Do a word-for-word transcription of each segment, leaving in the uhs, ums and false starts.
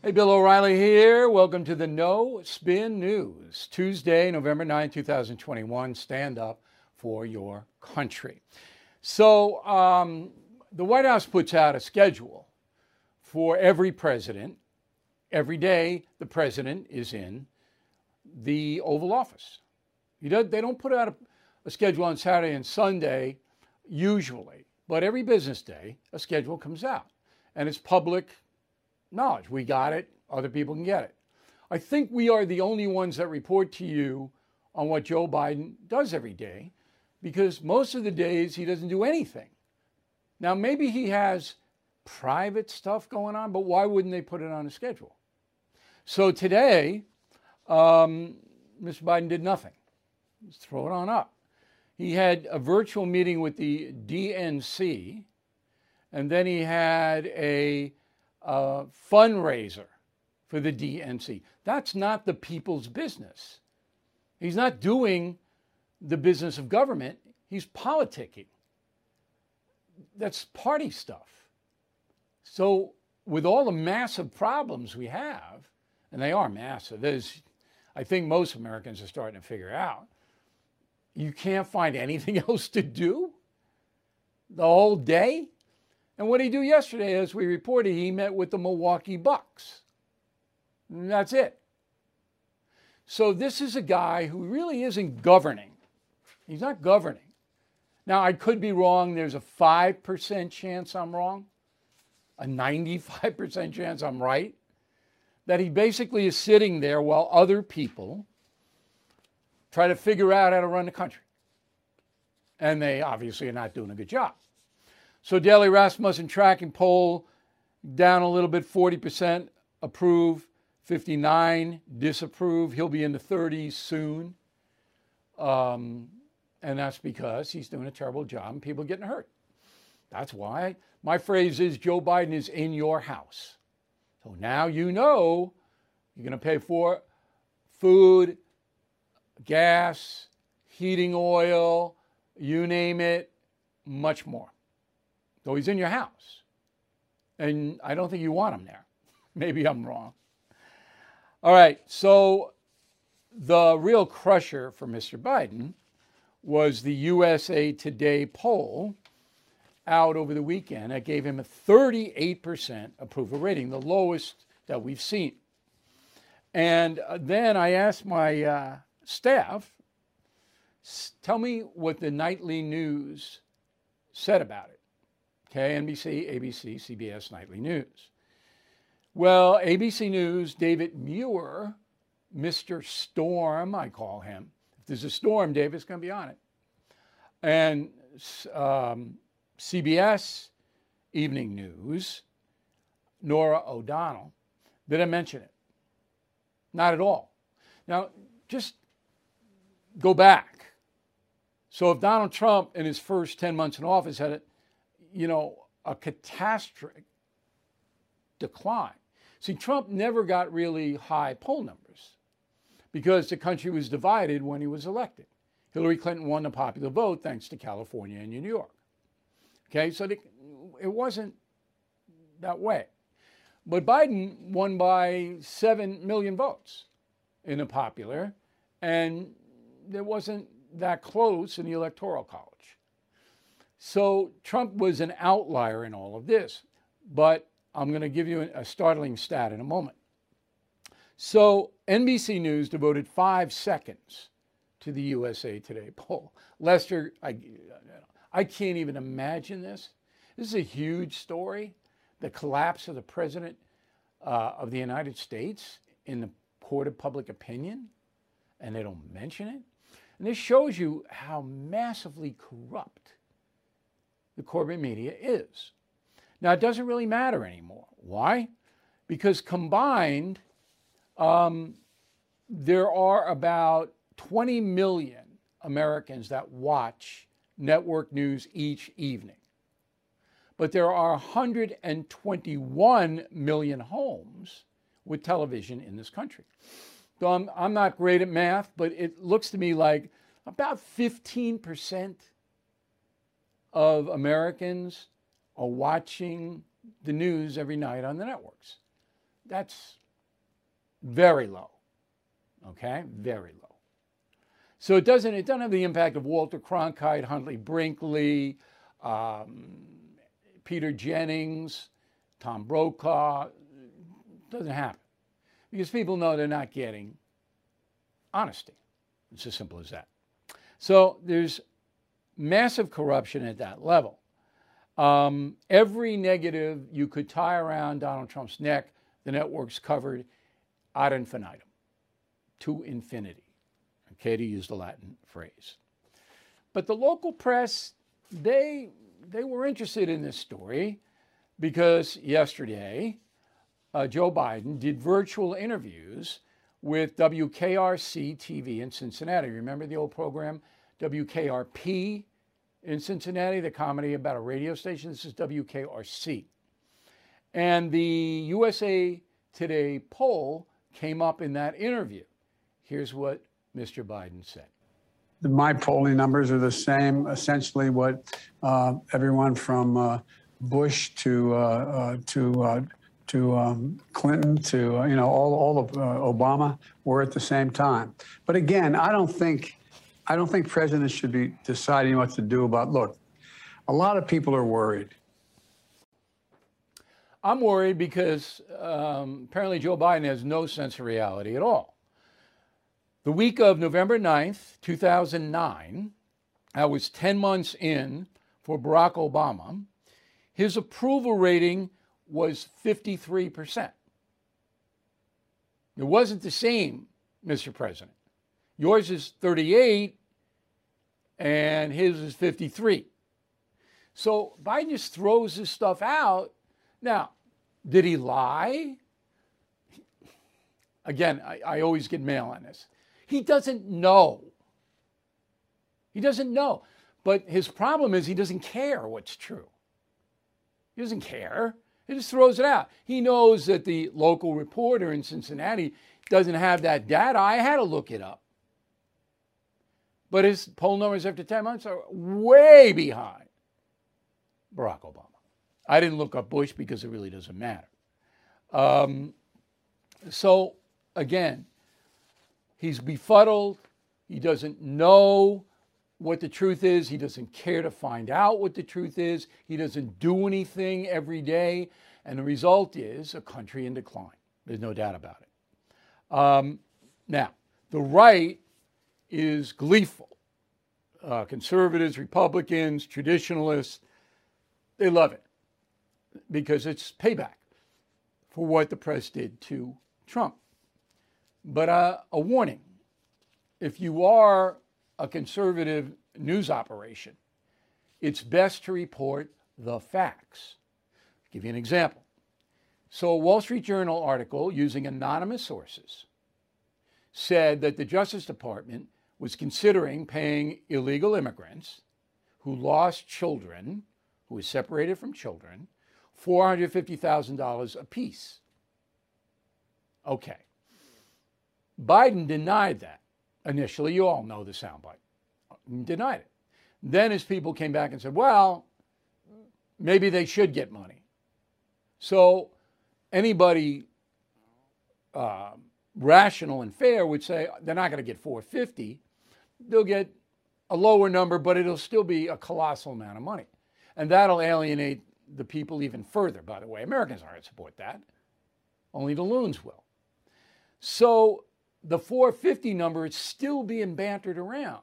Hey, Bill O'Reilly here. Welcome to the No Spin News. Tuesday, November ninth, twenty twenty-one. Stand up for your country. So um, the White House puts out a schedule for every president. Every day the president is in the Oval Office. He does, they don't put out a, a schedule on Saturday and Sunday usually, but every business day a schedule comes out. And it's public knowledge. We got it. Other people can get it. I think we are the only ones that report to you on what Joe Biden does every day, because most of the days he doesn't do anything. Now, maybe he has private stuff going on, but why wouldn't they put it on a schedule? So today, um, Mister Biden did nothing. Just throw it on up. He had a virtual meeting with the D N C, and then he had a uh, fundraiser for the D N C. That's not the people's business. He's not doing the business of government. He's politicking. That's party stuff. So with all the massive problems we have, and they are massive, as I think most Americans are starting to figure out, you can't find anything else to do the whole day. And what did he do yesterday? As we reported, he met with the Milwaukee Bucks. And that's it. So this is a guy who really isn't governing. He's not governing. Now, I could be wrong. There's a five percent chance I'm wrong, a ninety-five percent chance I'm right, that he basically is sitting there while other people try to figure out how to run the country. And they obviously are not doing a good job. So Daley Rasmussen tracking poll down a little bit, forty percent approve, fifty-nine disapprove. He'll be in the thirties soon. Um, and that's because he's doing a terrible job and people are getting hurt. That's why my phrase is Joe Biden is in your house. So now you know you're going to pay for food, gas, heating oil, you name it, much more. So he's in your house. And I don't think you want him there. Maybe I'm wrong. All right, so the real crusher for Mister Biden was the U S A Today poll out over the weekend that gave him a thirty-eight percent approval rating, the lowest that we've seen. And then I asked my uh, staff, tell me what the nightly news said about it. Okay, N B C, A B C, C B S Nightly News. Well, A B C News, David Muir, Mister Storm, I call him. If there's a storm, David's going to be on it. And um, C B S Evening News, Norah O'Donnell, didn't mention it. Not at all. Now, just go back. So if Donald Trump in his first ten months in office had, a, you know, a catastrophic decline. See, Trump never got really high poll numbers because the country was divided when he was elected. Hillary Clinton won the popular vote thanks to California and New York. Okay, so the, it wasn't that way. But Biden won by seven million votes in the popular, and it wasn't that close in the Electoral College. So Trump was an outlier in all of this, but I'm going to give you a startling stat in a moment. So N B C News devoted five seconds to the U S A Today poll. Lester, I, I can't even imagine this. This is a huge story, the collapse of the president uh, of the United States in the court of public opinion, and they don't mention it. And this shows you how massively corrupt the corporate media is. Now, it doesn't really matter anymore. Why? Because combined, um, there are about twenty million Americans that watch network news each evening. But there are one hundred twenty-one million homes with television in this country. So I'm, I'm not great at math, but it looks to me like about fifteen percent of Americans are watching the news every night on the networks. That's very low. Okay, very low. So it doesn't it doesn't have the impact of Walter Cronkite, Huntley Brinkley, um, Peter Jennings, Tom Brokaw. It doesn't happen because people know they're not getting honesty. It's as simple as that. So there's massive corruption at that level. Um, every negative you could tie around Donald Trump's neck, the network's covered ad infinitum, to infinity, okay, to use the Latin phrase. But the local press, they, they were interested in this story because yesterday, uh, Joe Biden did virtual interviews with W K R C T V in Cincinnati. Remember the old program, W K R P in Cincinnati, the comedy about a radio station? This is W K R C. And the U S A Today poll came up in that interview. Here's what Mister Biden said. My polling numbers are the same, essentially what uh, everyone from uh, Bush to uh, uh, to uh, to um, Clinton to uh, you know all all of uh, Obama were at the same time. But again, I don't think I don't think presidents should be deciding what to do about. Look, a lot of people are worried. I'm worried because um, apparently Joe Biden has no sense of reality at all. The week of November ninth, two thousand nine, I was ten months in for Barack Obama. His approval rating was fifty-three percent. It wasn't the same, Mister President. Yours is thirty-eight and his is fifty-three. So Biden just throws this stuff out. Now, did he lie? Again, I, I always get mail on this. He doesn't know. He doesn't know. But his problem is he doesn't care what's true. He doesn't care. He just throws it out. He knows that the local reporter in Cincinnati doesn't have that data. I had to look it up. But his poll numbers after ten months are way behind Barack Obama. I didn't look up Bush because it really doesn't matter. Um, so, again, he's befuddled. He doesn't know what the truth is. He doesn't care to find out what the truth is. He doesn't do anything every day. And the result is a country in decline. There's no doubt about it. Um, now, the right is gleeful. Uh, conservatives, Republicans, traditionalists, they love it because it's payback for what the press did to Trump. But uh, a warning, if you are a conservative news operation, it's best to report the facts. I'll give you an example. So a Wall Street Journal article using anonymous sources said that the Justice Department was considering paying illegal immigrants who lost children, who were separated from children, four hundred fifty thousand dollars apiece. Okay. Biden denied that initially. You all know the soundbite. Denied it. Then his people came back and said, well, maybe they should get money. So anybody uh, rational and fair would say they're not going to get four hundred fifty. They'll get a lower number, but it'll still be a colossal amount of money. And that'll alienate the people even further, by the way. Americans aren't going to support that. Only the loons will. So the four hundred fifty number is still being bantered around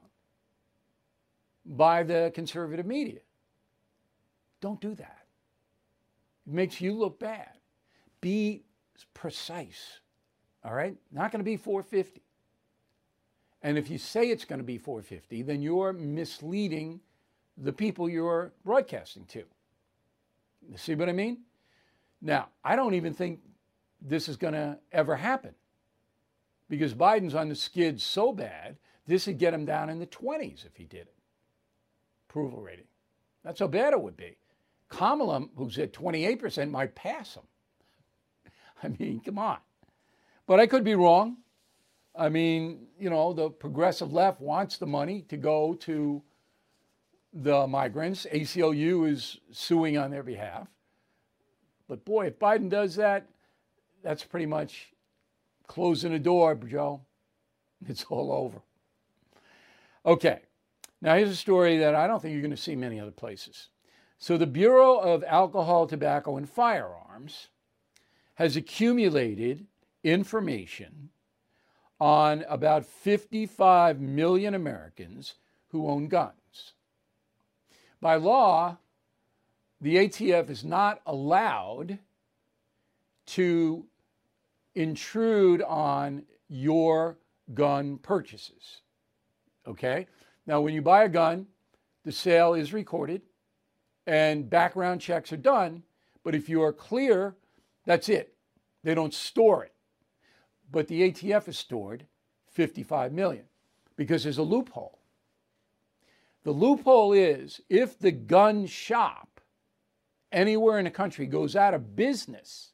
by the conservative media. Don't do that. It makes you look bad. Be precise, all right? Not going to be four hundred fifty. And if you say it's going to be four hundred fifty, then you're misleading the people you're broadcasting to. You see what I mean? Now, I don't even think this is going to ever happen because Biden's on the skids so bad, this would get him down in the twenties if he did it. Approval rating. That's how bad it would be. Kamala, who's at twenty-eight percent, might pass him. I mean, come on. But I could be wrong. I mean, you know, the progressive left wants the money to go to the migrants. A C L U is suing on their behalf. But boy, if Biden does that, that's pretty much closing the door, Joe. It's all over. Okay, now here's a story that I don't think you're going to see many other places. So the Bureau of Alcohol, Tobacco, and Firearms has accumulated information on about fifty-five million Americans who own guns. By law, the A T F is not allowed to intrude on your gun purchases. Okay? Now, when you buy a gun, the sale is recorded and background checks are done. But if you are clear, that's it. They don't store it. But the A T F has stored fifty-five million because there's a loophole. The loophole is if the gun shop anywhere in the country goes out of business,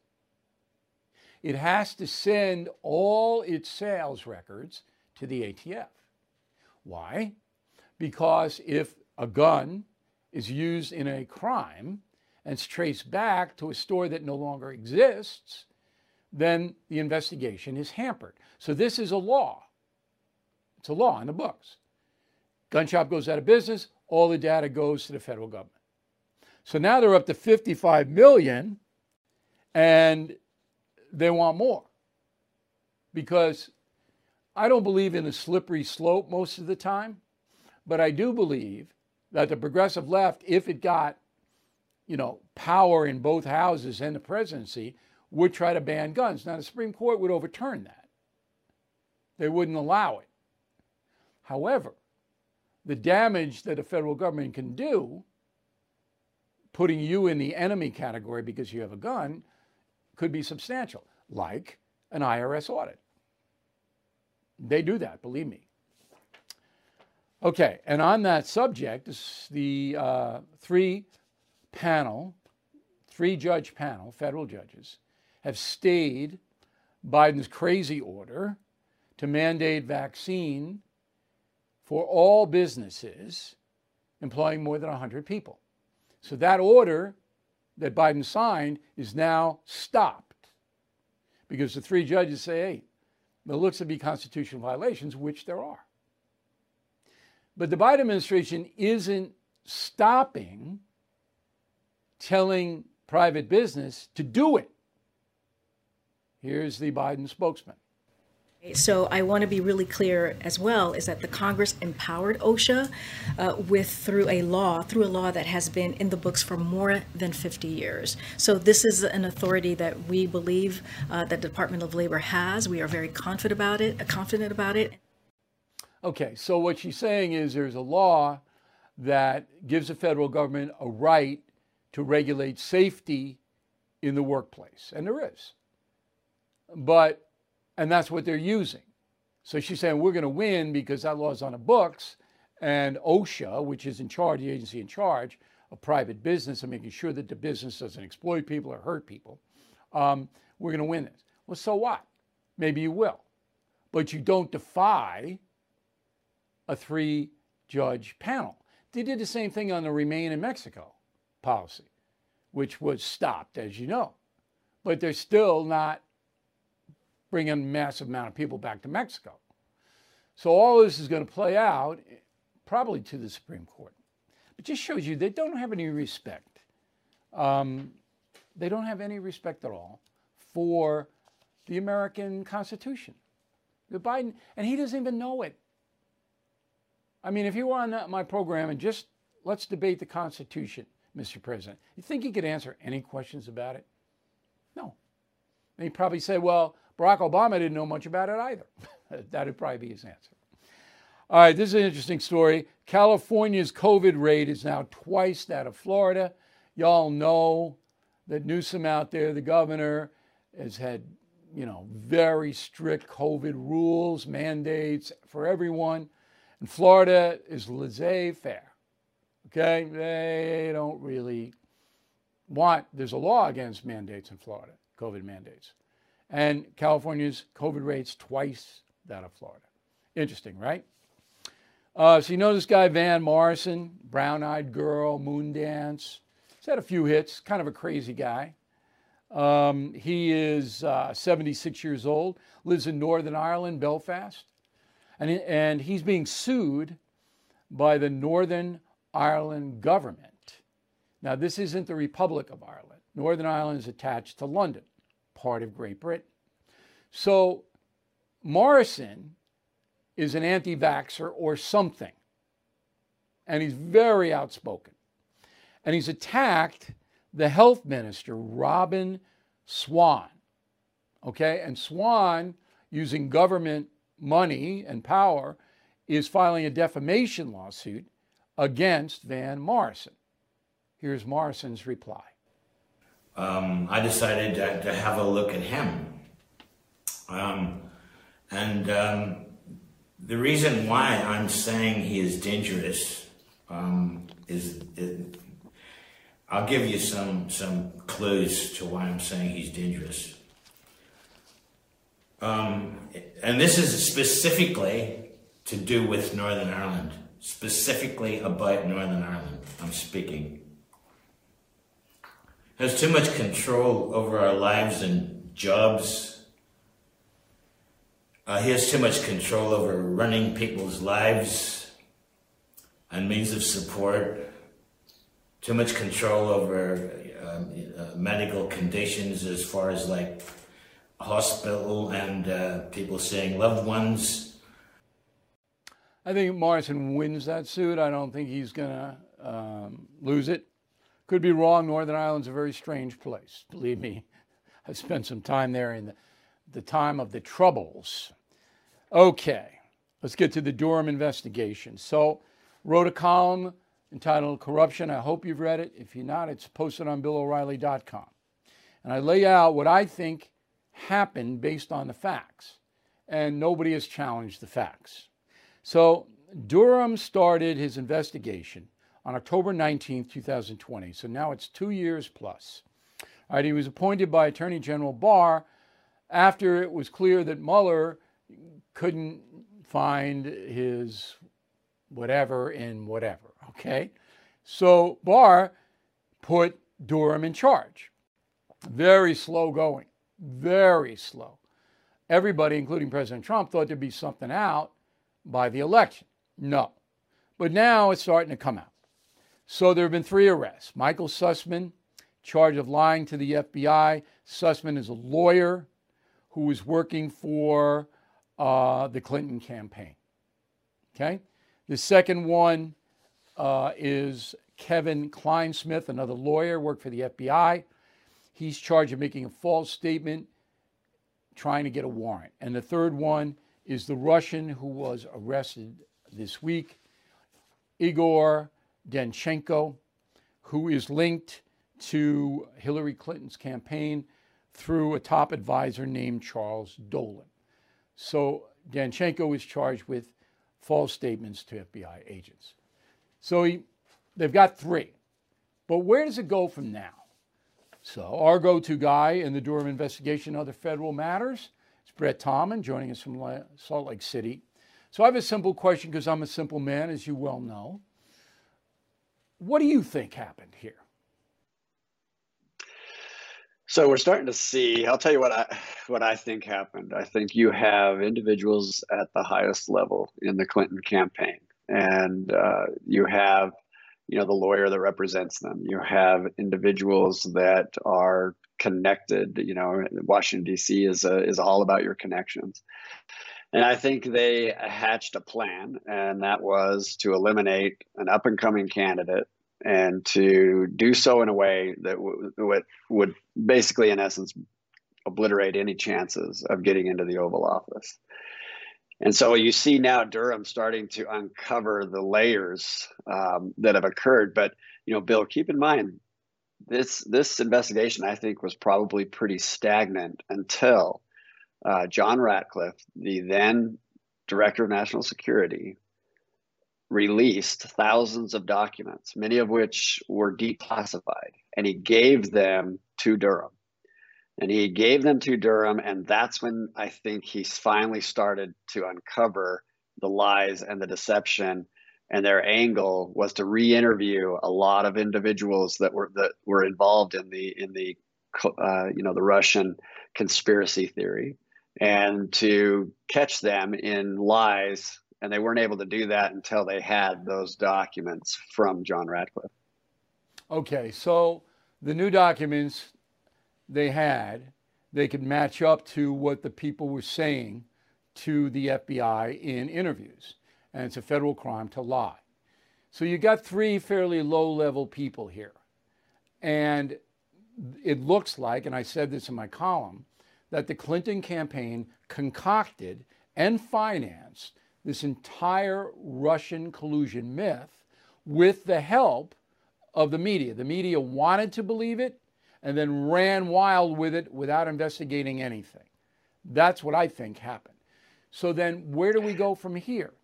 it has to send all its sales records to the A T F. Why? Because if a gun is used in a crime and it's traced back to a store that no longer exists, then the investigation is hampered. So this is a law. It's a law in the books. Gun shop goes out of business, all the data goes to the federal government. So now they're up to fifty-five million, and they want more. Because I don't believe in a slippery slope most of the time, but I do believe that the progressive left, if it got, you know, power in both houses and the presidency, would try to ban guns. Now, the Supreme Court would overturn that. They wouldn't allow it. However, the damage that the federal government can do, putting you in the enemy category because you have a gun, could be substantial, like an I R S audit. They do that, believe me. Okay, and on that subject, the uh, three panel, three judge panel, federal judges, have stayed Biden's crazy order to mandate vaccine for all businesses employing more than one hundred people. So that order that Biden signed is now stopped because the three judges say, hey, there looks to be constitutional violations, which there are. But the Biden administration isn't stopping telling private business to do it. Here's the Biden spokesman. So I want to be really clear as well, is that the Congress empowered OSHA uh, with through a law, through a law that has been in the books for more than fifty years. So this is an authority that we believe uh, that the Department of Labor has. We are very confident about it, uh, confident about it. Okay, so what she's saying is there's a law that gives the federal government a right to regulate safety in the workplace, and there is. But And that's what they're using. So she's saying we're going to win because that law is on the books, and OSHA, which is in charge, the agency in charge of private business and making sure that the business doesn't exploit people or hurt people, um, we're going to win this. Well, so what? Maybe you will. But you don't defy a three-judge panel. They did the same thing on the Remain in Mexico policy, which was stopped, as you know. But they're still not bring a massive amount of people back to Mexico. So all this is going to play out probably to the Supreme Court. It just shows you they don't have any respect. Um, they don't have any respect at all for the American Constitution. The Biden, and he doesn't even know it. I mean, if you were on my program and just let's debate the Constitution, Mister President, you think he could answer any questions about it? No. And he'd probably say, well, Barack Obama didn't know much about it either. That would probably be his answer. All right, this is an interesting story. California's COVID rate is now twice that of Florida. Y'all know that Newsom out there, the governor, has had, you know, very strict COVID rules, mandates for everyone. And Florida is laissez-faire. Okay? They don't really want, there's a law against mandates in Florida, COVID mandates. And California's COVID rate's twice that of Florida. Interesting, right? Uh, so you know this guy, Van Morrison, Brown Eyed Girl, Moondance. He's had a few hits, kind of a crazy guy. Um, he is uh, seventy-six years old, lives in Northern Ireland, Belfast, and, and he's being sued by the Northern Ireland government. Now, this isn't the Republic of Ireland. Northern Ireland is attached to London, part of Great Britain. So Morrison is an anti-vaxxer or something, and he's very outspoken. And he's attacked the health minister, Robin Swan, okay? And Swan, using government money and power, is filing a defamation lawsuit against Van Morrison. Here's Morrison's reply. Um, I decided to, to have a look at him. Um, and um, the reason why I'm saying he is dangerous um, is, is I'll give you some, some clues to why I'm saying he's dangerous. Um, and this is specifically to do with Northern Ireland, specifically about Northern Ireland, I'm speaking. Has too much control over our lives and jobs. Uh, he has too much control over running people's lives and means of support. Too much control over um, uh, medical conditions as far as like hospital and uh, people seeing loved ones. I think Morrison wins that suit. I don't think he's going to um, lose it. Could be wrong. Northern Ireland's a very strange place. Believe me, I've spent some time there in the, the time of the Troubles. Okay, let's get to the Durham investigation. So, wrote a column entitled Corruption. I hope you've read it. If you're not, it's posted on Bill O'Reilly dot com. And I lay out what I think happened based on the facts. And nobody has challenged the facts. So Durham started his investigation on October nineteenth, two thousand twenty. So now it's two years plus. All right, he was appointed by Attorney General Barr after it was clear that Mueller couldn't find his whatever in whatever, okay? So Barr put Durham in charge. Very slow going, very slow. Everybody, including President Trump, thought there'd be something out by the election. No. But now it's starting to come out. So there have been three arrests. Michael Sussman, charged of lying to the F B I. Sussman is a lawyer who was working for uh, the Clinton campaign. Okay? The second one uh, is Kevin Kleinsmith, another lawyer, worked for the F B I. He's charged of making a false statement, trying to get a warrant. And the third one is the Russian who was arrested this week, Igor Danchenko, who is linked to Hillary Clinton's campaign through a top advisor named Charles Dolan. So Danchenko is charged with false statements to F B I agents. So he, they've got three. But where does it go from now? So our go-to guy in the Durham investigation and other federal matters is Brett Tallman, joining us from Salt Lake City. So I have a simple question because I'm a simple man, as you well know. What do you think happened here? So we're starting to see, I'll tell you what I what I think happened. I think you have individuals at the highest level in the Clinton campaign, and uh, you have, you know, the lawyer that represents them. You have individuals that are connected. You know, Washington, D C is a, is all about your connections. And I think they hatched a plan, and that was to eliminate an up-and-coming candidate and to do so in a way that w- would, would basically, in essence, obliterate any chances of getting into the Oval Office. And so you see now Durham starting to uncover the layers um, that have occurred. But, you know, Bill, keep in mind, this this investigation, I think, was probably pretty stagnant until uh, John Ratcliffe, the then Director of National Security, released thousands of documents, many of which were declassified, and he gave them to Durham. And he gave them to Durham, and that's when I think he finally started to uncover the lies and the deception. And their angle was to re-interview a lot of individuals that were that were involved in the in the uh, you know, the Russian conspiracy theory and to catch them in lies. And they weren't able to do that until they had those documents from John Ratcliffe. Okay, so the new documents they had, they could match up to what the people were saying to the F B I in interviews. And it's a federal crime to lie. So you got three fairly low-level people here. And it looks like, and I said this in my column, that the Clinton campaign concocted and financed this entire Russian collusion myth with the help of the media. The media wanted to believe it and then ran wild with it without investigating anything. That's what I think happened. So then where do we go from here?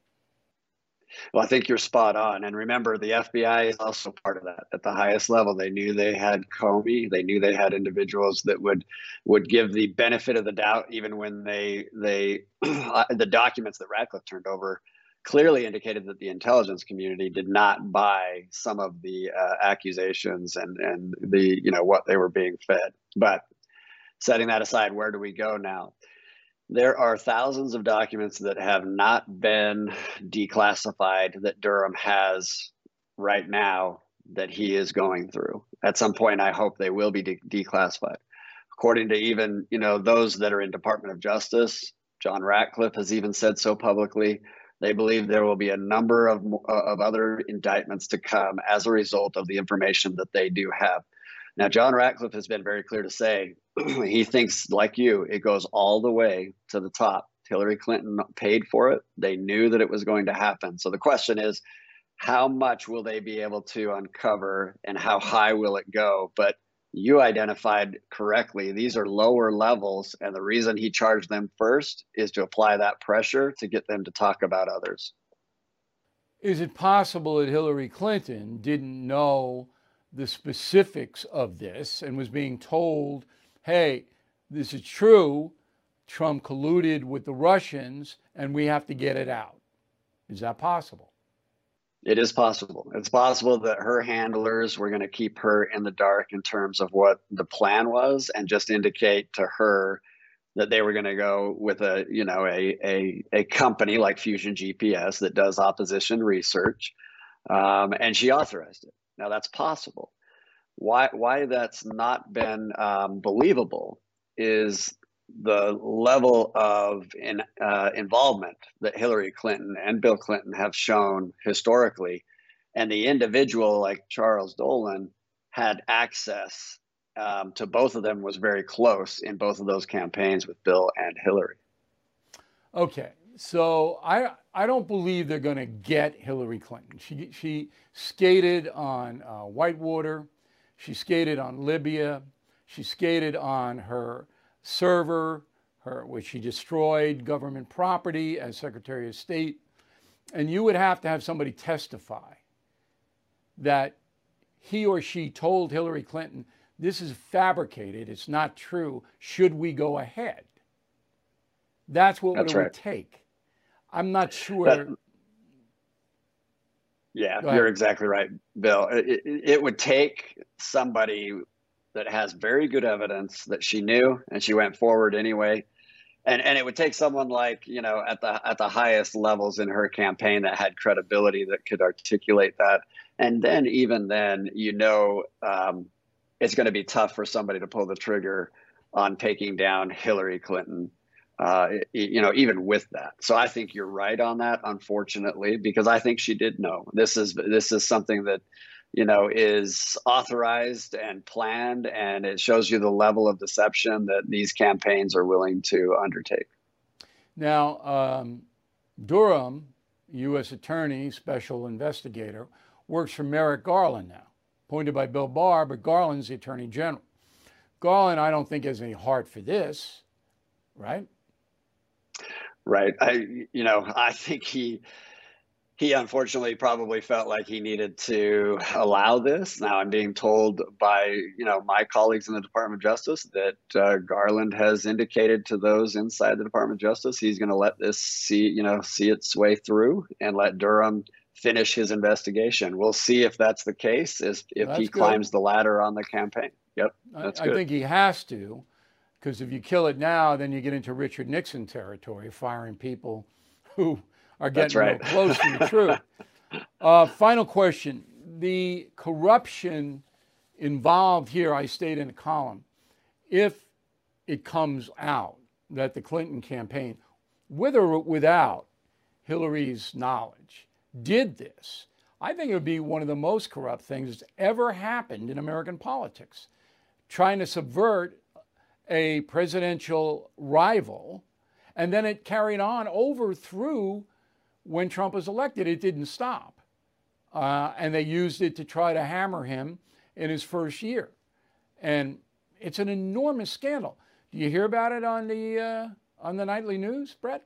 Well, I think you're spot on. And remember, the F B I is also part of that. At the highest level, they knew they had Comey. They knew they had individuals that would would give the benefit of the doubt, even when they they the documents that Ratcliffe turned over clearly indicated that the intelligence community did not buy some of the uh, accusations and and the you know what they were being fed. But setting that aside, where do we go now? There are thousands of documents that have not been declassified that Durham has right now that he is going through. At some point, I hope they will be de- declassified. According to even, you know, those that are in Department of Justice, John Ratcliffe has even said so publicly. They believe there will be a number of, of other indictments to come as a result of the information that they do have. Now, John Ratcliffe has been very clear to say he thinks, like you, it goes all the way to the top. Hillary Clinton paid for it. They knew that it was going to happen. So the question is, how much will they be able to uncover and how high will it go? But you identified correctly, these are lower levels. And the reason he charged them first is to apply that pressure to get them to talk about others. Is it possible that Hillary Clinton didn't know the specifics of this and was being told, hey, this is true, Trump colluded with the Russians and we have to get it out? Is that possible? It is possible. It's possible that her handlers were going to keep her in the dark in terms of what the plan was and just indicate to her that they were going to go with a, you know, a, a, a company like Fusion G P S that does opposition research. Um, and she authorized it. Now that's possible. Why, why that's not been um, believable is the level of in, uh, involvement that Hillary Clinton and Bill Clinton have shown historically. And the individual like Charles Dolan had access um, to both of them, was very close in both of those campaigns with Bill and Hillary. Okay. So I I don't believe they're going to get Hillary Clinton. She she skated on uh, Whitewater, she skated on Libya, she skated on her server, her which she destroyed government property as Secretary of State, and you would have to have somebody testify that he or she told Hillary Clinton, "This is fabricated. It's not true. Should we go ahead?" That's what That's it right. would take. I'm not sure. That, yeah, you're exactly right, Bill. It, it, it would take somebody that has very good evidence that she knew and she went forward anyway. And and it would take someone like, you know, at the at the highest levels in her campaign that had credibility that could articulate that. And then even then, you know, um, it's going to be tough for somebody to pull the trigger on taking down Hillary Clinton. Uh, you know, even with that. So I think you're right on that, unfortunately, because I think she did know. This is this is something that, you know, is authorized and planned, and it shows you the level of deception that these campaigns are willing to undertake. Now, um, Durham, U S attorney, special investigator, works for Merrick Garland now, appointed by Bill Barr, but Garland's the attorney general. Garland, I don't think has any heart for this, right? Right. I, you know, I think he, he unfortunately probably felt like he needed to allow this. Now I'm being told by, you know, my colleagues in the Department of Justice that uh, Garland has indicated to those inside the Department of Justice, he's going to let this see, you know, see its way through and let Durham finish his investigation. We'll see if that's the case, is if That's he good. climbs the ladder on the campaign. Yep, I, that's I good. think he has to, because if you kill it now, then you get into Richard Nixon territory, firing people who are That's getting right. real close to the truth. Uh, final question. The corruption involved here, I state in a column, if it comes out that the Clinton campaign, with or without Hillary's knowledge, did this, I think it would be one of the most corrupt things that's ever happened in American politics. Trying to subvert a presidential rival, and then it carried on over through when Trump was elected. It didn't stop. Uh, and they used it to try to hammer him in his first year. And it's an enormous scandal. Do you hear about it on the, uh, on the nightly news, Brett?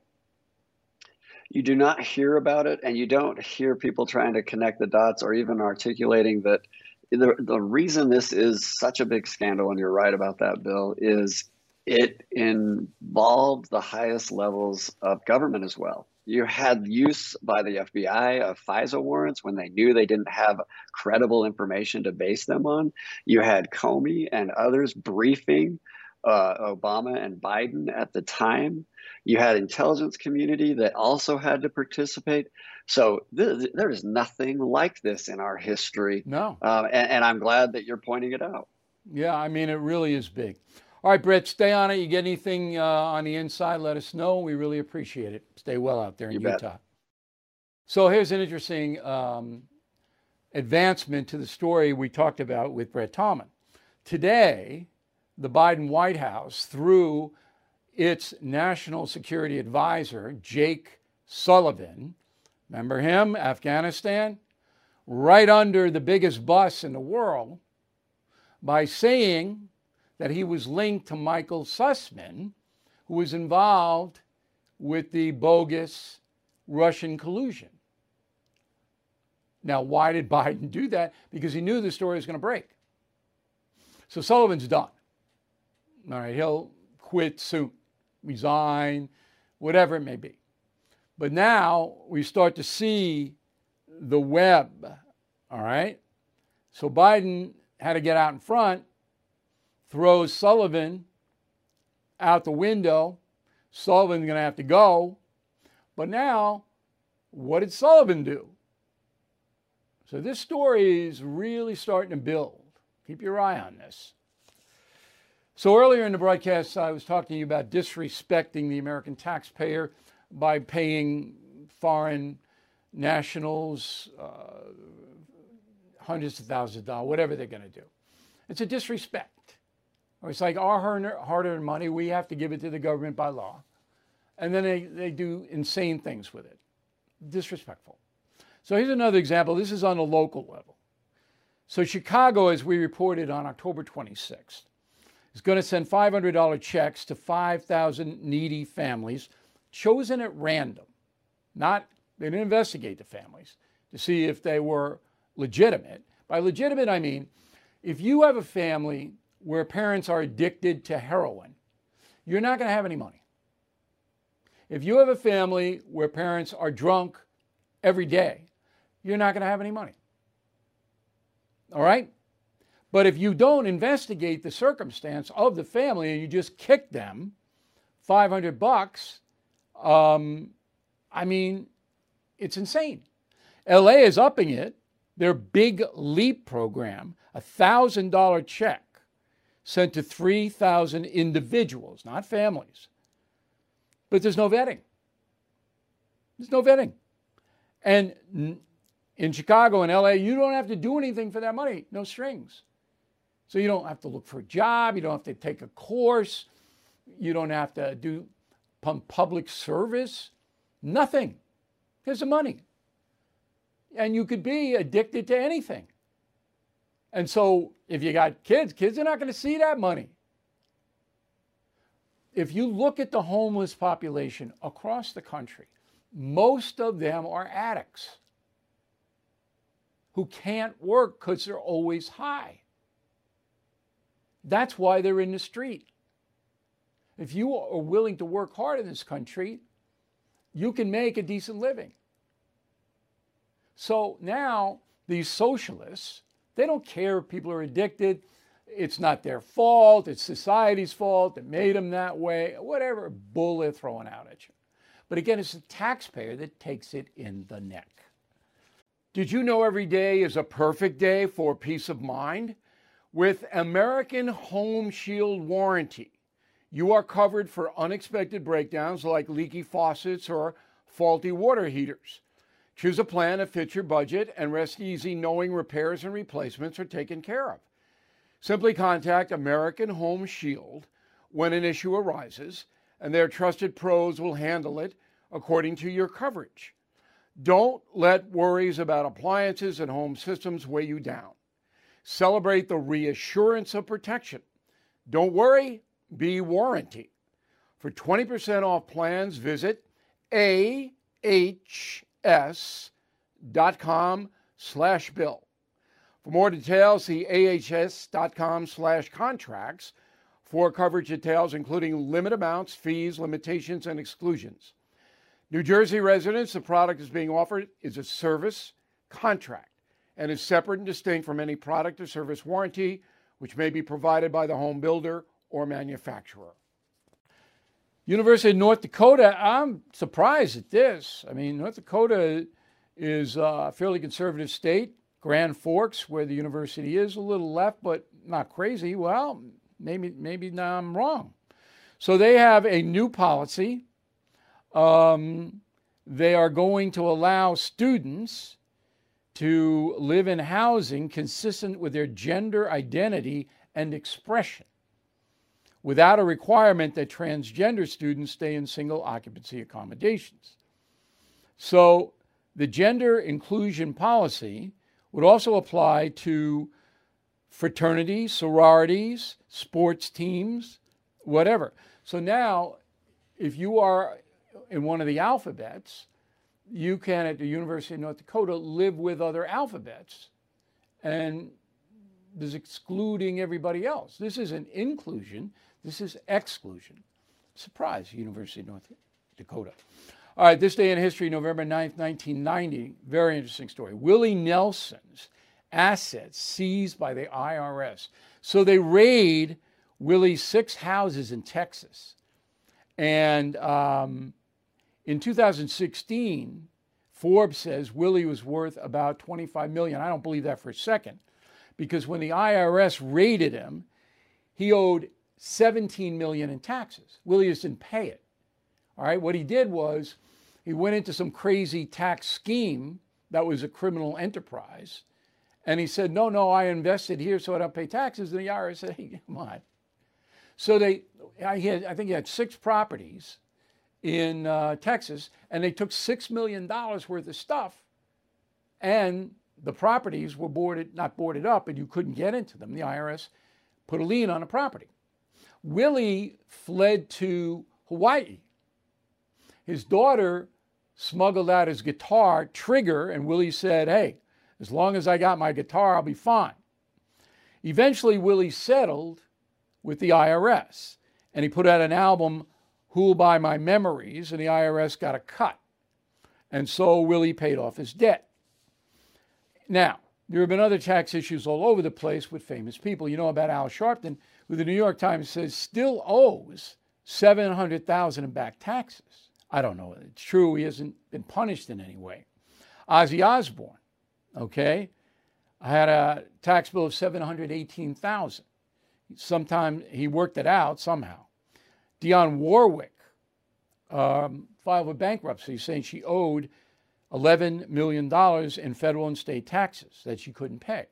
You do not hear about it, and you don't hear people trying to connect the dots or even articulating that the, the reason this is such a big scandal, and you're right about that, Bill, is it involved the highest levels of government as well. You had use by the F B I of FISA warrants when they knew they didn't have credible information to base them on. You had Comey and others briefing uh, Obama and Biden at the time. You had intelligence community that also had to participate. So th- there is nothing like this in our history. No. Um, and, and I'm glad that you're pointing it out. Yeah, I mean, it really is big. All right, Brett, stay on it. You get anything uh, on the inside, let us know. We really appreciate it. Stay well out there in You Utah. bet. So here's an interesting um, advancement to the story we talked about with Brett Tallman. Today, the Biden White House, through its national security advisor, Jake Sullivan, remember him, Afghanistan, right under the biggest bus in the world, by saying that he was linked to Michael Sussman, who was involved with the bogus Russian collusion. Now, why did Biden do that? Because he knew the story was going to break. So Sullivan's done. All right, he'll quit soon, resign, whatever it may be. But now we start to see the web, all right? So Biden had to get out in front, throws Sullivan out the window. Sullivan's going to have to go. But now, what did Sullivan do? So this story is really starting to build. Keep your eye on this. So earlier in the broadcast, I was talking to you about disrespecting the American taxpayer by paying foreign nationals uh, hundreds of thousands of dollars, whatever they're going to do. It's a disrespect. Or it's like our hard-earned money, we have to give it to the government by law. And then they, they do insane things with it. Disrespectful. So here's another example. This is on a local level. So Chicago, as we reported on October twenty-sixth, is going to send five hundred dollars checks to five thousand needy families chosen at random. Not, they didn't investigate the families to see if they were legitimate. By legitimate, I mean, if you have a family where parents are addicted to heroin, you're not going to have any money. If you have a family where parents are drunk every day, you're not going to have any money. All right? But if you don't investigate the circumstance of the family and you just kick them five hundred bucks, um, I mean, it's insane. L A is upping it. Their Big Leap program, a one thousand dollars check sent to three thousand individuals, not families. But there's no vetting. There's no vetting. And in Chicago and L A, you don't have to do anything for that money, no strings. So you don't have to look for a job. You don't have to take a course. You don't have to do public service. Nothing. Here's the money. And you could be addicted to anything. And so if you got kids, kids are not going to see that money. If you look at the homeless population across the country, most of them are addicts who can't work because they're always high. That's why they're in the street. If you are willing to work hard in this country, you can make a decent living. So now these socialists, they don't care if people are addicted. It's not their fault. It's society's fault. It made them that way. Whatever bull they're throwing out at you. But again, it's the taxpayer that takes it in the neck. Did you know every day is a perfect day for peace of mind? With American Home Shield Warranty, you are covered for unexpected breakdowns like leaky faucets or faulty water heaters. Choose a plan that fits your budget and rest easy knowing repairs and replacements are taken care of. Simply contact American Home Shield when an issue arises, and their trusted pros will handle it according to your coverage. Don't let worries about appliances and home systems weigh you down. Celebrate the reassurance of protection. Don't worry, be warranty. For twenty percent off plans, visit A H S dot com slash bill. For more details, see A H S dot com slash contracts for coverage details, including limit amounts, fees, limitations, and exclusions. New Jersey residents, the product is being offered is a service contract and is separate and distinct from any product or service warranty, which may be provided by the home builder or manufacturer. University of North Dakota, I'm surprised at this. I mean, North Dakota is a fairly conservative state. Grand Forks, where the university is, a little left, but not crazy. Well, maybe, maybe now I'm wrong. So they have a new policy. Um, they are going to allow students to live in housing consistent with their gender identity and expression, without a requirement that transgender students stay in single occupancy accommodations. So the gender inclusion policy would also apply to fraternities, sororities, sports teams, whatever. So now, if you are in one of the alphabets, you can, at the University of North Dakota, live with other alphabets, and this is excluding everybody else. This isn't inclusion, this is exclusion. Surprise, University of North Dakota. All right, this day in history, November ninth, nineteen ninety, very interesting story. Willie Nelson's assets seized by the I R S. So they raid Willie's six houses in Texas. And um, in two thousand sixteen, Forbes says Willie was worth about twenty-five million dollars. I don't believe that for a second, because when the I R S raided him, he owed seventeen million dollars in taxes. Willie just didn't pay it. All right, what he did was he went into some crazy tax scheme that was a criminal enterprise, and he said, no, no, I invested here so I don't pay taxes. And the I R S said, hey, come on. So they, I, had, I think he had six properties in uh, Texas, and they took six million dollars worth of stuff, and the properties were boarded, not boarded up, and you couldn't get into them. The I R S put a lien on the property. Willie fled to Hawaii. His daughter smuggled out his guitar, Trigger, and Willie said, hey, as long as I got my guitar, I'll be fine. Eventually, Willie settled with the I R S, and he put out an album, Who'll Buy My Memories, and the I R S got a cut. And so Willie paid off his debt. Now, there have been other tax issues all over the place with famous people. You know about Al Sharpton, who the New York Times says still owes seven hundred thousand dollars in back taxes. I don't know. It's true. He hasn't been punished in any way. Ozzy Osbourne, okay, I had a tax bill of seven hundred eighteen thousand dollars. Sometime he worked it out somehow. Dionne Warwick um, filed for bankruptcy, saying she owed eleven million dollars in federal and state taxes that she couldn't pay.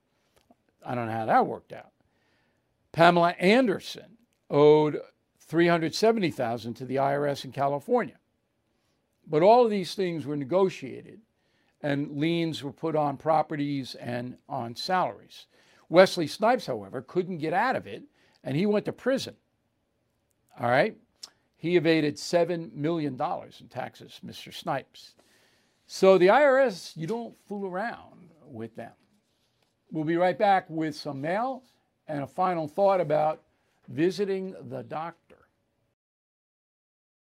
I don't know how that worked out. Pamela Anderson owed three hundred seventy thousand dollars to the I R S in California. But all of these things were negotiated, and liens were put on properties and on salaries. Wesley Snipes, however, couldn't get out of it, and he went to prison. All right? He evaded seven million dollars in taxes, Mister Snipes. So the I R S, you don't fool around with them. We'll be right back with some mail and a final thought about visiting the doctor.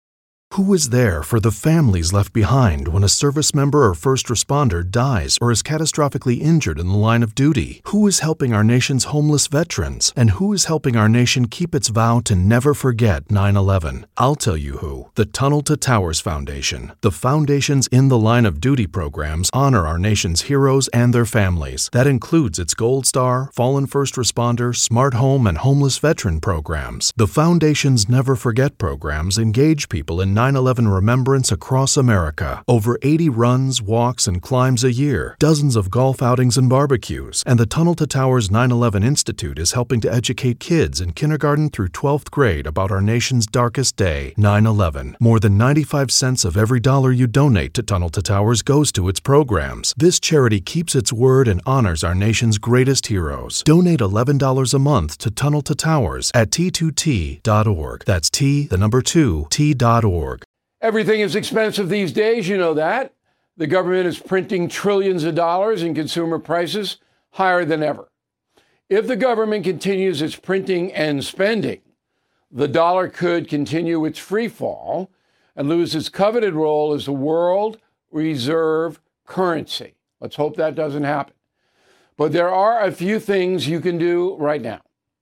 Who is there for the families left behind when a service member or first responder dies or is catastrophically injured in the line of duty? Who is helping our nation's homeless veterans? And who is helping our nation keep its vow to never forget nine eleven? I'll tell you who. The Tunnel to Towers Foundation. The foundation's In the Line of Duty programs honor our nation's heroes and their families. That includes its Gold Star, Fallen First Responder, Smart Home, and Homeless Veteran programs. The foundation's Never Forget programs engage people in nine eleven remembrance across America. Over eighty runs, walks, and climbs a year, dozens of golf outings and barbecues, and the Tunnel to Towers nine eleven Institute is helping to educate kids in kindergarten through twelfth grade about our nation's darkest day, nine eleven. More than ninety-five cents of every dollar you donate to Tunnel to Towers goes to its programs. This charity keeps its word and honors our nation's greatest heroes. Donate eleven dollars a month to Tunnel to Towers at T two T dot org. That's T, the number two, T dot org. Everything is expensive these days, you know that. The government is printing trillions of dollars and consumer prices higher than ever. If the government continues its printing and spending, the dollar could continue its free fall and lose its coveted role as the world reserve currency. Let's hope that doesn't happen. But there are a few things you can do right now.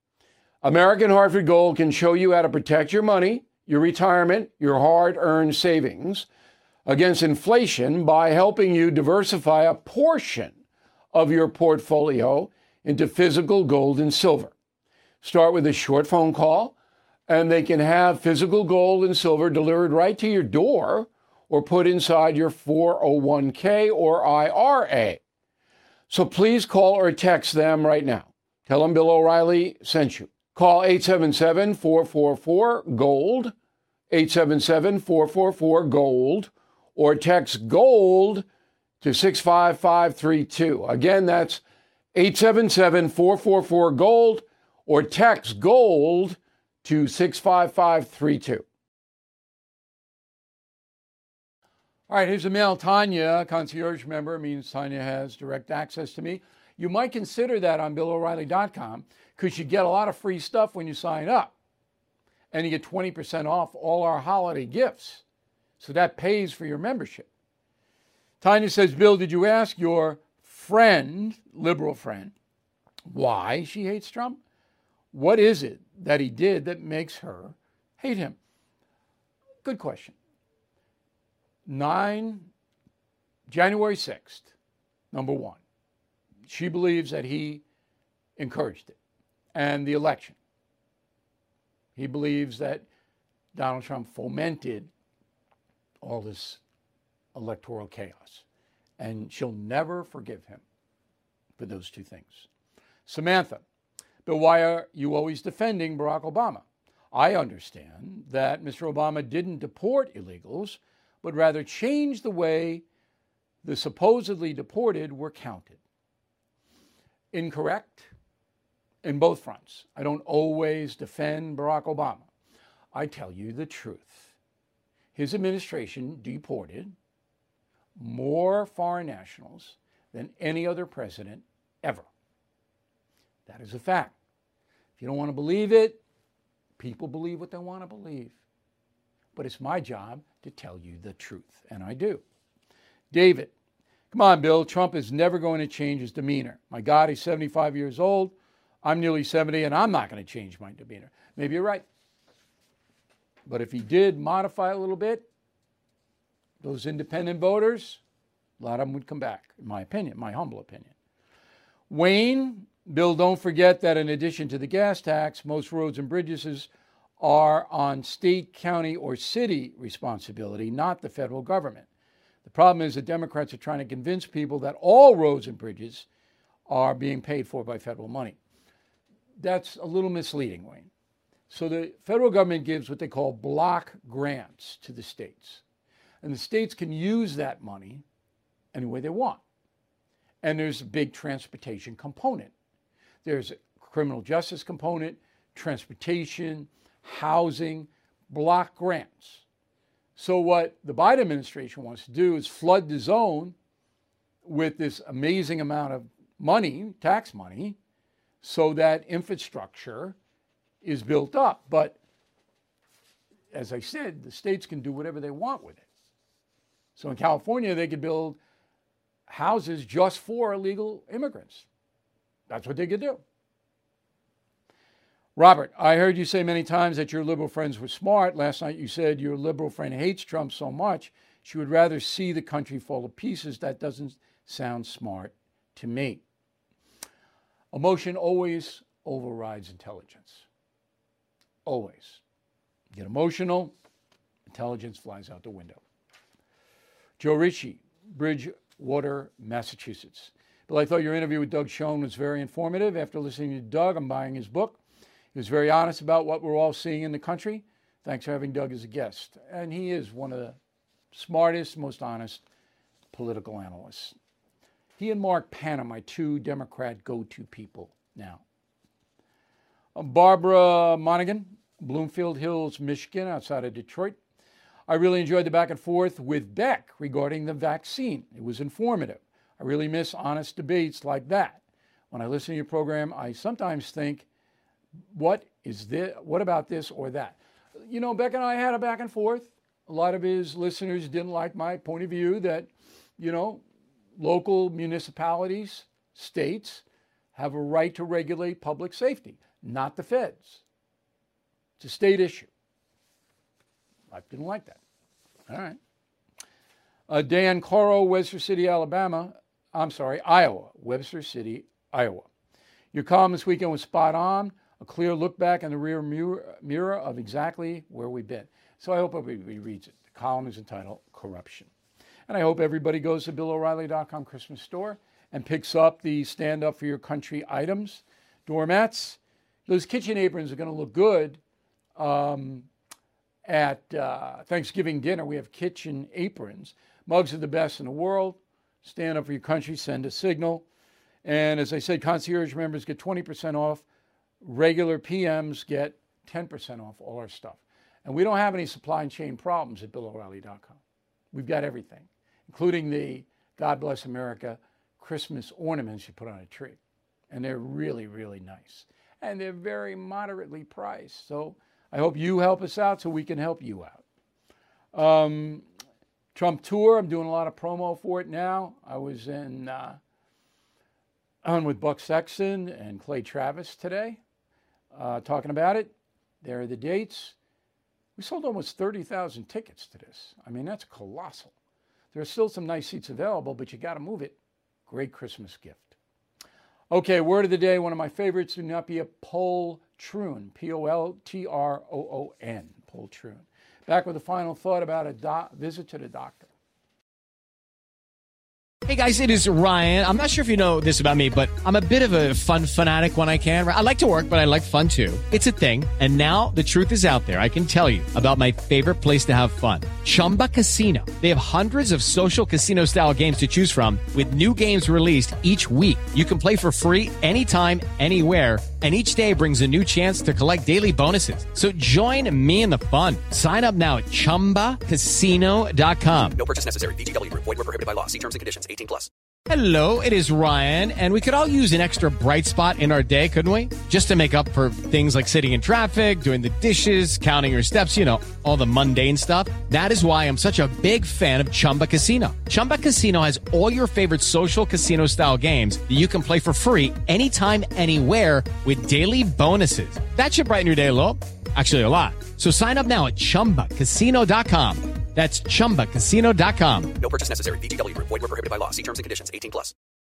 American Hartford Gold can show you how to protect your money, your retirement, your hard-earned savings against inflation by helping you diversify a portion of your portfolio into physical gold and silver. Start with a short phone call, and they can have physical gold and silver delivered right to your door or put inside your four oh one k or I R A. So please call or text them right now. Tell them Bill O'Reilly sent you. Call eight seven seven, four four four, GOLD, eight seven seven, four four four, GOLD, or text GOLD to six five five three two. Again, that's eight seven seven, four four four, GOLD, or text GOLD to six five five three two. All right, here's a mail. Tanya, concierge member, means Tanya has direct access to me. You might consider that on Bill O'Reilly dot com because you get a lot of free stuff when you sign up. And you get twenty percent off all our holiday gifts. So that pays for your membership. Tanya says, Bill, did you ask your friend, liberal friend, why she hates Trump? What is it that he did that makes her hate him? Good question. Nine, January sixth, number one. She believes that he encouraged it and the election. He believes that Donald Trump fomented all this electoral chaos, and she'll never forgive him for those two things. Samantha, but why are you always defending Barack Obama? I understand that Mister Obama didn't deport illegals, but rather changed the way the supposedly deported were counted. Incorrect in both fronts. I don't always defend Barack Obama. I tell you the truth. His administration deported more foreign nationals than any other president ever. That is a fact. If you don't want to believe it, people believe what they want to believe. But it's my job to tell you the truth, and I do. David, come on, Bill. Trump is never going to change his demeanor. My God, he's seventy-five years old. I'm nearly seventy, and I'm not going to change my demeanor. Maybe you're right. But if he did modify a little bit, those independent voters, a lot of them would come back, in my opinion, my humble opinion. Wayne, Bill, don't forget that in addition to the gas tax, most roads and bridges are on state, county, or city responsibility, not the federal government. The problem is the Democrats are trying to convince people that all roads and bridges are being paid for by federal money. That's a little misleading, Wayne. So the federal government gives what they call block grants to the states. And the states can use that money any way they want. And there's a big transportation component. There's a criminal justice component, transportation, housing, block grants. So what the Biden administration wants to do is flood the zone with this amazing amount of money, tax money, so that infrastructure is built up. But as I said, the states can do whatever they want with it. So in California, they could build houses just for illegal immigrants. That's what they could do. Robert, I heard you say many times that your liberal friends were smart. Last night you said your liberal friend hates Trump so much she would rather see the country fall to pieces. That doesn't sound smart to me. Emotion always overrides intelligence. Always. Get emotional, intelligence flies out the window. Joe Ritchie, Bridgewater, Massachusetts. Bill, I thought your interview with Doug Schoen was very informative. After listening to Doug, I'm buying his book. He was very honest about what we're all seeing in the country. Thanks for having Doug as a guest. And he is one of the smartest, most honest political analysts. He and Mark Panna, my two Democrat go-to people now. Barbara Monaghan, Bloomfield Hills, Michigan, outside of Detroit. I really enjoyed the back and forth with Beck regarding the vaccine. It was informative. I really miss honest debates like that. When I listen to your program, I sometimes think, what is this? What about this or that? You know, Beck and I had a back and forth. A lot of his listeners didn't like my point of view that, you know, local municipalities, states, have a right to regulate public safety, not the feds. It's a state issue. I didn't like that. All right. Uh, Dan Coro, Webster City, Alabama. I'm sorry, Iowa. Webster City, Iowa. Your column this weekend was spot on. A clear look back in the rear mirror, mirror of exactly where we've been. So I hope everybody reads it. The column is entitled Corruption. And I hope everybody goes to Bill O'Reilly dot com Christmas store and picks up the Stand Up for Your Country items, doormats. Those kitchen aprons are going to look good um, at uh, Thanksgiving dinner. We have kitchen aprons. Mugs are the best in the world. Stand Up for Your Country, send a signal. And as I said, concierge members get twenty percent off. Regular P Ms get ten percent off all our stuff. And we don't have any supply chain problems at Bill O'Reilly dot com. We've got everything, including the God Bless America Christmas ornaments you put on a tree. And they're really, really nice. And they're very moderately priced. So I hope you help us out so we can help you out. Um, Trump tour, I'm doing a lot of promo for it now. I was in uh, on with Buck Sexton and Clay Travis today, uh, talking about it. There are the dates. We sold almost thirty thousand tickets to this. I mean, that's colossal. There are still some nice seats available, but you got to move it. Great Christmas gift. Okay, word of the day. One of my favorites. Do not be a poltroon. P O L T R O O N. Poltroon. Back with a final thought about a do- visit to the doctor. Hey guys, it is Ryan. I'm not sure if you know this about me, but I'm a bit of a fun fanatic when I can. I like to work, but I like fun too. It's a thing. And now the truth is out there. I can tell you about my favorite place to have fun. Chumba Casino. They have hundreds of social casino style games to choose from with new games released each week. You can play for free anytime, anywhere. And each day brings a new chance to collect daily bonuses. So join me in the fun. Sign up now at chumba casino dot com. No purchase necessary. V G W. Void where prohibited by law. See terms and conditions. eighteen plus. Hello, it is Ryan, and we could all use an extra bright spot in our day, couldn't we? Just to make up for things like sitting in traffic, doing the dishes, counting your steps, you know, all the mundane stuff. That is why I'm such a big fan of Chumba Casino. Chumba Casino has all your favorite social casino-style games that you can play for free anytime, anywhere with daily bonuses. That should brighten your day a little. Actually, a lot. So sign up now at chumba casino dot com. That's chumba casino dot com. No purchase necessary. V G W. Void where prohibited by law. See terms and conditions. eighteen plus.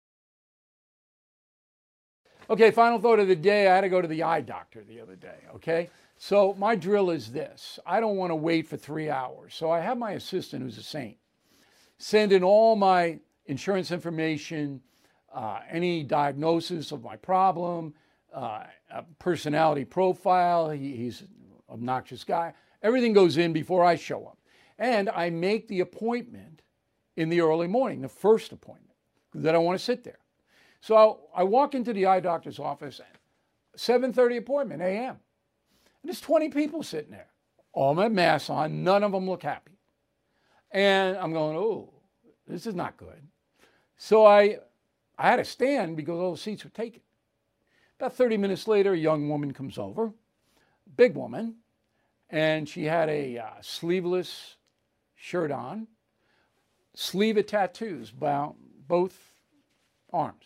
Okay, final thought of the day. I had to go to the eye doctor the other day, okay? So my drill is this. I don't want to wait for three hours. So I have my assistant, who's a saint, send in all my insurance information, uh, any diagnosis of my problem, uh, a personality profile. He, he's an obnoxious guy. Everything goes in before I show up. And I make the appointment in the early morning, the first appointment, because I don't want to sit there. So I'll, I walk into the eye doctor's office, seven thirty appointment, A M. And there's twenty people sitting there, all my masks on. None of them look happy. And I'm going, oh, this is not good. So I, I had to stand because all the seats were taken. About thirty minutes later, a young woman comes over, big woman, and she had a uh, sleeveless shirt on, sleeve of tattoos, about both arms.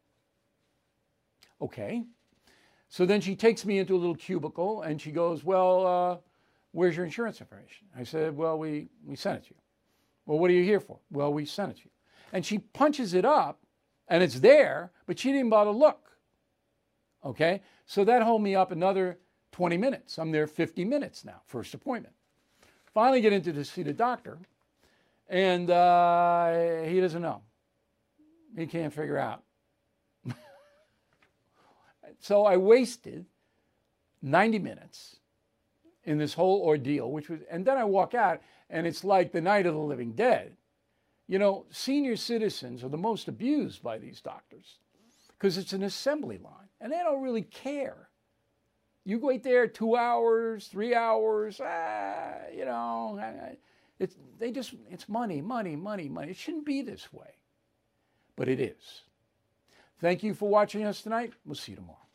Okay. So then she takes me into a little cubicle and she goes, well, uh, where's your insurance information? I said, well, we, we sent it to you. Well, what are you here for? Well, we sent it to you. And she punches it up and it's there, but she didn't bother to look. Okay? So that held me up another twenty minutes. I'm there fifty minutes now, first appointment. Finally get into to see the doctor, and uh, he doesn't know. He can't figure out. So I wasted ninety minutes in this whole ordeal, which was, and then I walk out, and it's like the night of the living dead. You know, senior citizens are the most abused by these doctors because it's an assembly line, and they don't really care. You wait there two hours, three hours, ah, you know, it's, they just, it's money, money, money, money. It shouldn't be this way, but it is. Thank you for watching us tonight. We'll see you tomorrow.